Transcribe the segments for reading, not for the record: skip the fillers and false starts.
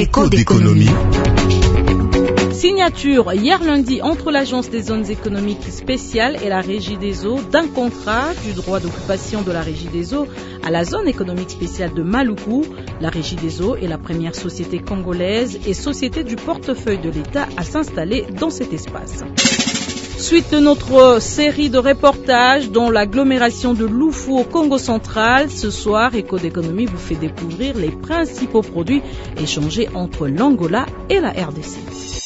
Écho d'économie. Signature hier lundi entre l'Agence des zones économiques spéciales et la Régie des eaux d'un contrat du droit d'occupation de la Régie des eaux à la zone économique spéciale de Maluku. La Régie des eaux est la première société congolaise et société du portefeuille de l'État à s'installer dans cet espace. Suite de notre série de reportages dans l'agglomération de Lufu au Congo central, ce soir, Écho d'économie vous fait découvrir les principaux produits échangés entre l'Angola et la RDC.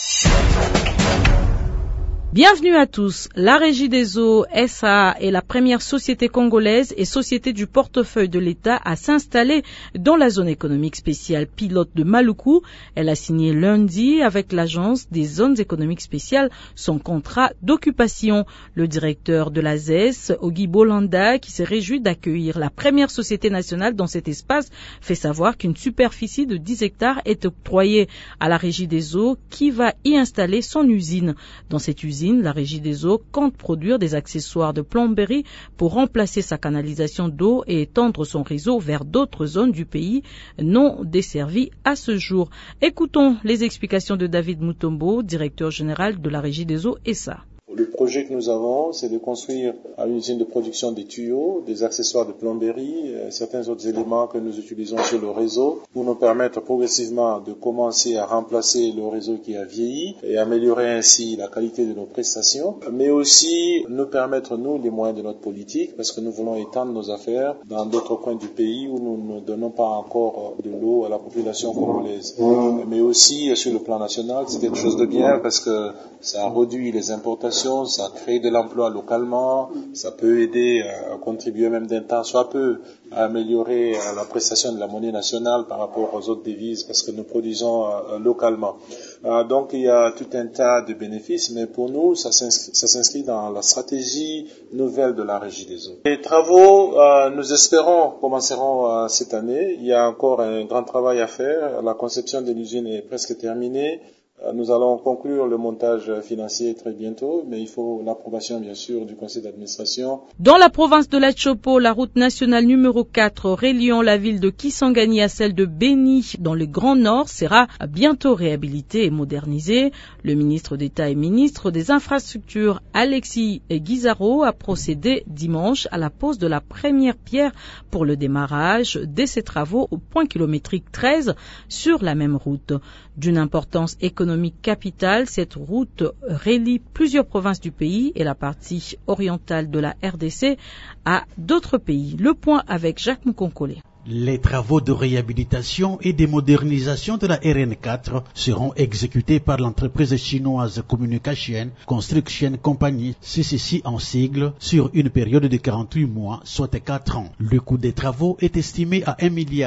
Bienvenue à tous. La Régie des eaux SA est la première société congolaise et société du portefeuille de l'État à s'installer dans la zone économique spéciale pilote de Maluku. Elle a signé lundi avec l'Agence des zones économiques spéciales son contrat d'occupation. Le directeur de la ZES, Ogi Bolanda, qui s'est réjoui d'accueillir la première société nationale dans cet espace, fait savoir qu'une superficie de 10 hectares est octroyée à la Régie des eaux qui va y installer son usine. Dans cette usine, la Régie des eaux compte produire des accessoires de plomberie pour remplacer sa canalisation d'eau et étendre son réseau vers d'autres zones du pays non desservies à ce jour. Écoutons les explications de David Mutombo, directeur général de la Régie des eaux SA. Le projet que nous avons, c'est de construire une usine de production des tuyaux, des accessoires de plomberie, certains autres éléments que nous utilisons sur le réseau pour nous permettre progressivement de commencer à remplacer le réseau qui a vieilli et améliorer ainsi la qualité de nos prestations, mais aussi nous permettre, nous, les moyens de notre politique, parce que nous voulons étendre nos affaires dans d'autres coins du pays où nous ne donnons pas encore de l'eau à la population congolaise. Mais aussi, sur le plan national, c'est quelque chose de bien parce que ça réduit les importations, ça crée de l'emploi localement, ça peut aider à contribuer même d'un temps soit peu à améliorer la prestation de la monnaie nationale par rapport aux autres devises parce que nous produisons localement. Donc il y a tout un tas de bénéfices, mais pour nous ça s'inscrit dans la stratégie nouvelle de la Régie des eaux. Les travaux, nous espérons, commenceront cette année. Il y a encore un grand travail à faire. La conception de l'usine est presque terminée. Nous allons conclure le montage financier très bientôt, mais il faut l'approbation, bien sûr, du conseil d'administration. Dans la province de la Chopo, la route nationale numéro 4 reliant la ville de Kisangani à celle de Beni dans le Grand Nord sera bientôt réhabilitée et modernisée. Le ministre d'État et ministre des Infrastructures, Alexis Guizaro, a procédé dimanche à la pose de la première pierre pour le démarrage de ces travaux au point kilométrique 13 sur la même route. D'une importance économique capitale, cette route relie plusieurs provinces du pays et la partie orientale de la RDC à d'autres pays. Le point avec Jacques Moukonkole. Les travaux de réhabilitation et de modernisation de la RN4 seront exécutés par l'entreprise chinoise Communication Construction Company, CCC en sigle, sur une période de 48 mois, soit 4 ans. Le coût des travaux est estimé à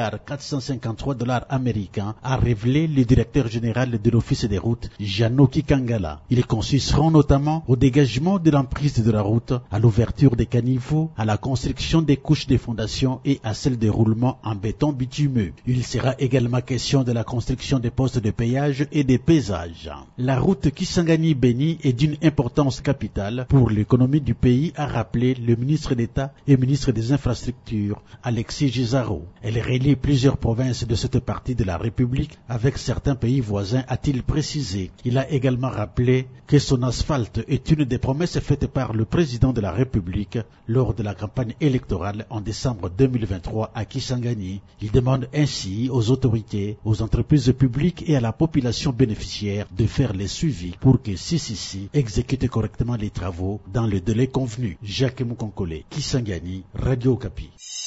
$1,453 américains, a révélé le directeur général de l'Office des routes, Janoki Kangala. Ils consisteront notamment au dégagement de l'emprise de la route, à l'ouverture des caniveaux, à la construction des couches de fondation et à celle de roulement en béton bitumeux. Il sera également question de la construction des postes de péage et des péages. La route Kisangani-Beni est d'une importance capitale pour l'économie du pays, a rappelé le ministre d'État et ministre des Infrastructures, Alexis Guizaro. Elle relie plusieurs provinces de cette partie de la République avec certains pays voisins, a-t-il précisé. Il a également rappelé que son asphalte est une des promesses faites par le président de la République lors de la campagne électorale en décembre 2023 à Kisangani. Il demande ainsi aux autorités, aux entreprises publiques et à la population bénéficiaire de faire les suivis pour que CCC exécute correctement les travaux dans le délai convenu. Jacques Moukonkole, Kisangani, Radio Okapi.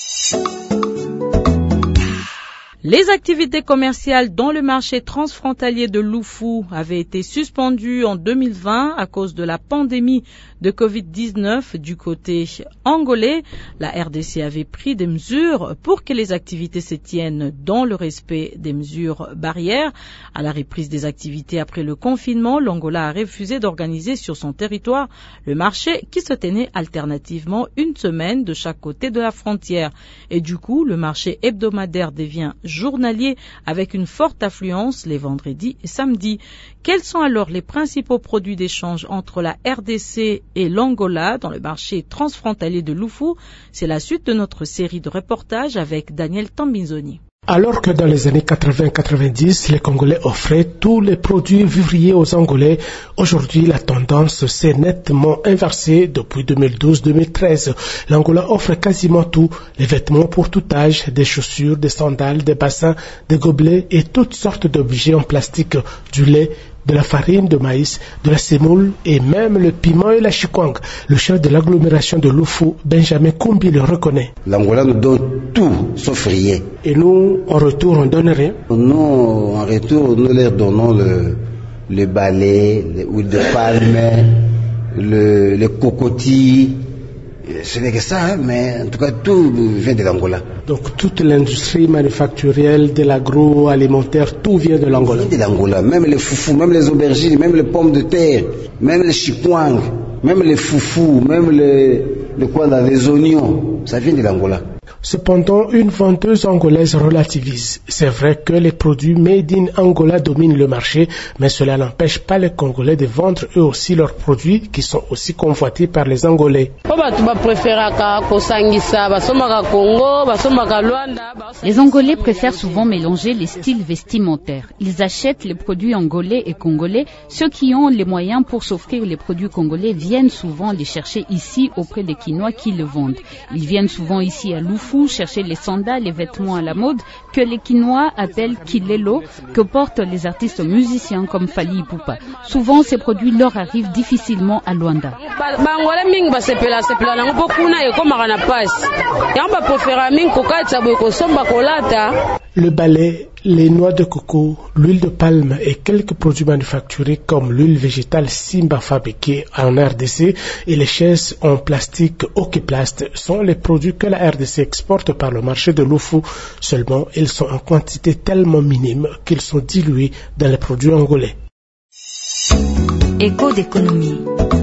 Les activités commerciales dans le marché transfrontalier de Lufu avaient été suspendues en 2020 à cause de la pandémie de Covid-19 du côté angolais. La RDC avait pris des mesures pour que les activités se tiennent dans le respect des mesures barrières. À la reprise des activités après le confinement, l'Angola a refusé d'organiser sur son territoire le marché qui se tenait alternativement une semaine de chaque côté de la frontière. Et du coup, le marché hebdomadaire devient journalier avec une forte affluence les vendredis et samedis. Quels sont alors les principaux produits d'échange entre la RDC et l'Angola dans le marché transfrontalier de Lufu? C'est la suite de notre série de reportages avec Daniel Tambinzoni. Alors que dans les années 80-90, les Congolais offraient tous les produits vivriers aux Angolais, aujourd'hui la tendance s'est nettement inversée depuis 2012-2013. L'Angola offre quasiment tout, les vêtements pour tout âge, des chaussures, des sandales, des bassins, des gobelets et toutes sortes d'objets en plastique, du lait, de la farine de maïs, de la semoule et même le piment et la chikwang. Le chef de l'agglomération de Lufu, Benjamin Kumbi, le reconnaît. L'Angola nous donne tout sauf rien. Et nous, en retour, on donne rien? Nous, en retour, nous leur donnons le balai, l'huile de palme, le cocotier. Ce n'est que ça, mais en tout cas, tout vient de l'Angola. Donc toute l'industrie manufacturière, de l'agroalimentaire, tout vient de l'Angola. Tout vient de l'Angola, même les foufous, même les aubergines, même les pommes de terre, même les chikwang, même les foufous, même les oignons, ça vient de l'Angola. Cependant, une vendeuse angolaise relativise. C'est vrai que les produits made in Angola dominent le marché, mais cela n'empêche pas les Congolais de vendre eux aussi leurs produits qui sont aussi convoités par les Angolais. Les Angolais préfèrent souvent mélanger les styles vestimentaires. Ils achètent les produits angolais et congolais. Ceux qui ont les moyens pour s'offrir les produits congolais viennent souvent les chercher ici auprès des Quinois qui le vendent. Ils viennent souvent ici à Lufu chercher les sandales, les vêtements à la mode que les Quinois appellent kilelo, que portent les artistes musiciens comme Fally Ipupa. Souvent, ces produits leur arrivent difficilement à Luanda. Le balai, les noix de coco, l'huile de palme et quelques produits manufacturés comme l'huile végétale Simba fabriquée en RDC et les chaises en plastique Okiplast sont les produits que la RDC exporte par le marché de Lufu. Seulement, ils sont en quantité tellement minime qu'ils sont dilués dans les produits angolais. Écho d'économie.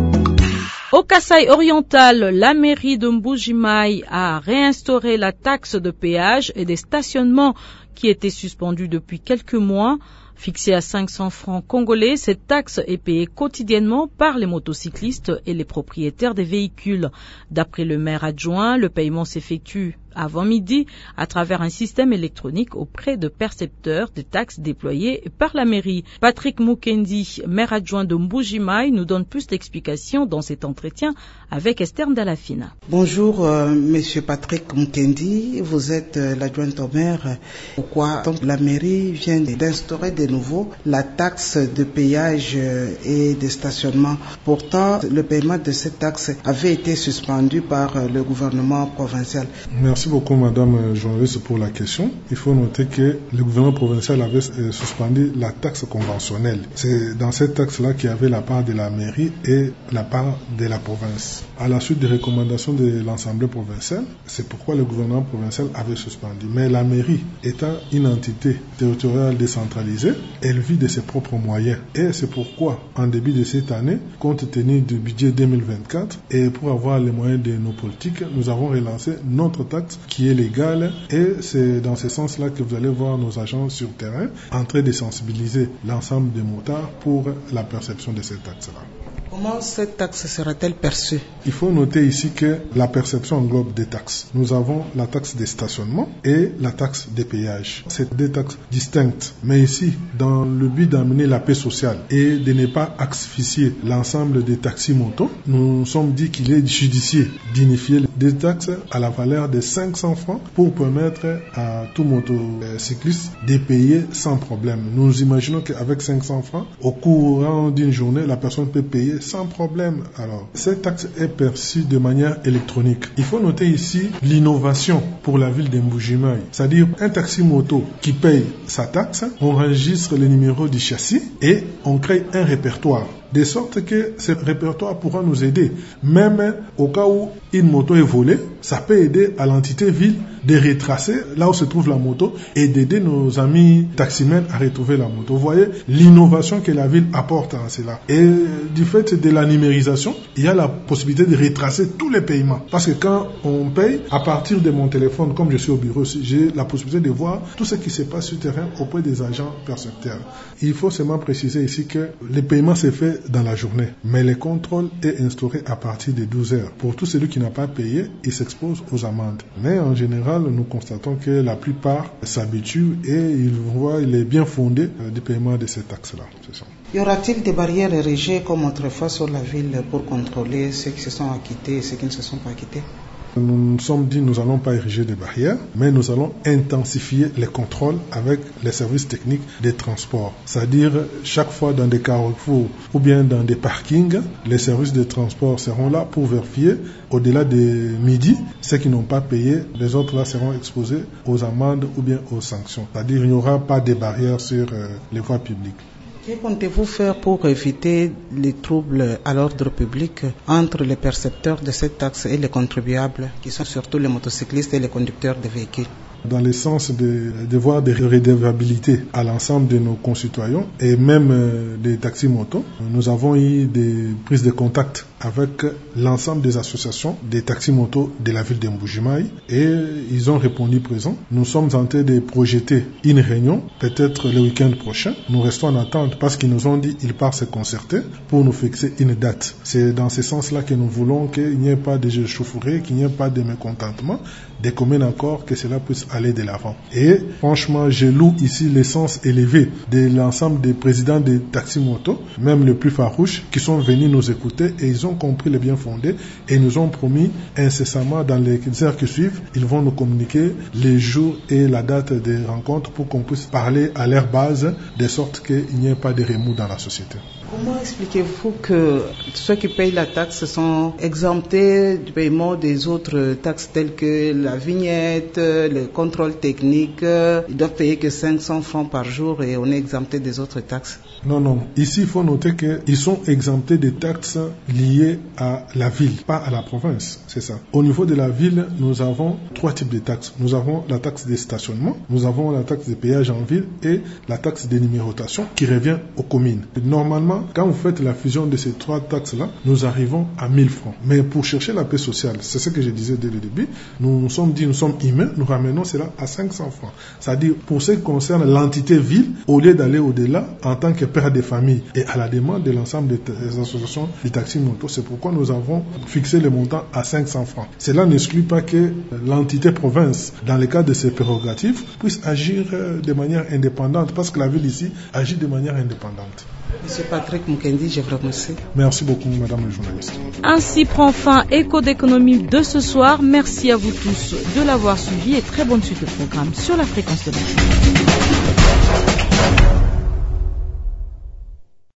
Au Kasaï oriental, la mairie de Mbuji-Mayi a réinstauré la taxe de péage et des stationnements qui étaient suspendus depuis quelques mois. Fixée à 500 francs congolais, cette taxe est payée quotidiennement par les motocyclistes et les propriétaires des véhicules. D'après le maire adjoint, le paiement s'effectue avant midi à travers un système électronique auprès de percepteurs des taxes déployés par la mairie. Patrick Mukendi, maire adjoint de Mbuji-Mayi, nous donne plus d'explications dans cet entretien avec Esther Ndalafina. Bonjour, monsieur Patrick Mukendi, vous êtes l'adjoint au maire. Pourquoi donc la mairie vient d'instaurer de nouveau la taxe de péage et de stationnement? Pourtant, le paiement de cette taxe avait été suspendu par le gouvernement provincial. Merci beaucoup, madame journaliste, pour la question. Il faut noter que le gouvernement provincial avait suspendu la taxe conventionnelle. C'est dans cette taxe-là qu'il y avait la part de la mairie et la part de la province. À la suite des recommandations de l'Assemblée provinciale, c'est pourquoi le gouvernement provincial avait suspendu. Mais la mairie, étant une entité territoriale décentralisée, elle vit de ses propres moyens. Et c'est pourquoi, en début de cette année, compte tenu du budget 2024, et pour avoir les moyens de nos politiques, nous avons relancé notre taxe qui est légale, et c'est dans ce sens-là que vous allez voir nos agents sur terrain en train de sensibiliser l'ensemble des motards pour la perception de cette taxe-là. Comment cette taxe sera-t-elle perçue? Il faut noter ici que la perception englobe deux taxes. Nous avons la taxe de stationnement et la taxe de péage. C'est deux taxes distinctes. Mais ici, dans le but d'amener la paix sociale et de ne pas asphyxier l'ensemble des taxis-motos, nous nous sommes dit qu'il est judicieux d'unifier les deux taxes à la valeur de 500 francs pour permettre à tout motocycliste de payer sans problème. Nous imaginons qu'avec 500 francs, au courant d'une journée, la personne peut payer sans problème. Alors, cette taxe est perçue de manière électronique. Il faut noter ici l'innovation pour la ville de Mbuji-Mayi. C'est-à-dire, un taxi-moto qui paye sa taxe, on enregistre le numéro du châssis et on crée un répertoire. De sorte que ce répertoire pourra nous aider. Même au cas où une moto est volée, ça peut aider à l'entité ville de retracer là où se trouve la moto et d'aider nos amis taximens à retrouver la moto. Vous voyez l'innovation que la ville apporte à cela. Et du fait de la numérisation, il y a la possibilité de retracer tous les paiements. Parce que quand on paye, à partir de mon téléphone, comme je suis au bureau, j'ai la possibilité de voir tout ce qui se passe sur le terrain auprès des agents percepteurs. Il faut seulement préciser ici que le paiement se fait dans la journée. Mais le contrôle est instauré à partir de 12 heures. Pour tout celui qui n'a pas payé, il s'expose aux amendes. Mais en général, nous constatons que la plupart s'habituent et ils voient les bien fondés du paiement de ces taxes-là. C'est ça. Y aura-t-il des barrières érigées comme autrefois sur la ville pour contrôler ceux qui se sont acquittés et ceux qui ne se sont pas acquittés? Nous nous sommes dit nous n'allons pas ériger des barrières, mais nous allons intensifier les contrôles avec les services techniques des transports. C'est-à-dire, chaque fois dans des carrefours ou bien dans des parkings, les services de transport seront là pour vérifier au-delà de midi. Ceux qui n'ont pas payé, les autres là seront exposés aux amendes ou bien aux sanctions. C'est-à-dire, il n'y aura pas de barrières sur les voies publiques. Que comptez-vous faire pour éviter les troubles à l'ordre public entre les percepteurs de cette taxe et les contribuables, qui sont surtout les motocyclistes et les conducteurs de véhicules? Dans le sens de devoir de redevabilité à l'ensemble de nos concitoyens et même des taxis-motos, nous avons eu des prises de contact avec l'ensemble des associations des taxis-motos de la ville de Mbuji-Mayi et ils ont répondu présent. Nous sommes en train de projeter une réunion, peut-être le week-end prochain. Nous restons en attente parce qu'ils nous ont dit qu'ils partent se concerter pour nous fixer une date. C'est dans ce sens-là que nous voulons qu'il n'y ait pas de chauffourée, qu'il n'y ait pas de mécontentement, des communs accords, que cela puisse aller de l'avant. Et franchement, je loue ici l'essence élevée de l'ensemble des présidents des taxis-motos, même les plus farouches, qui sont venus nous écouter et ils ont compris les bien fondés et nous ont promis incessamment dans les heures qui suivent, ils vont nous communiquer les jours et la date des rencontres pour qu'on puisse parler à leur base de sorte qu'il n'y ait pas de remous dans la société. Comment expliquez-vous que ceux qui payent la taxe sont exemptés du paiement des autres taxes telles que la vignette, le contrôle technique, ils doivent payer que 500 francs par jour et on est exempté des autres taxes? Non. Ici, il faut noter qu'ils sont exemptés des taxes liées à la ville, pas à la province. C'est ça. Au niveau de la ville, nous avons 3 types de taxes. Nous avons la taxe de stationnement, nous avons la taxe de péage en ville et la taxe de numérotation qui revient aux communes. Normalement, quand vous faites la fusion de ces 3 taxes-là, nous arrivons à 1000 francs. Mais pour chercher la paix sociale, c'est ce que je disais dès le début, nous nous sommes dit, nous sommes humains, nous ramenons cela à 500 francs. C'est-à-dire, pour ce qui concerne l'entité ville, au lieu d'aller au-delà, en tant que père de famille et à la demande de l'ensemble des associations des taxis-motos, c'est pourquoi nous avons fixé le montant à 500 francs. Cela n'exclut pas que l'entité province, dans le cadre de ses prérogatives, puisse agir de manière indépendante, parce que la ville ici agit de manière indépendante. Monsieur Patrick Mukendi, je vous remercie. Merci beaucoup, madame la journaliste. Ainsi prend fin Écho d'économie de ce soir. Merci à vous tous de l'avoir suivi et très bonne suite de programme sur la fréquence de la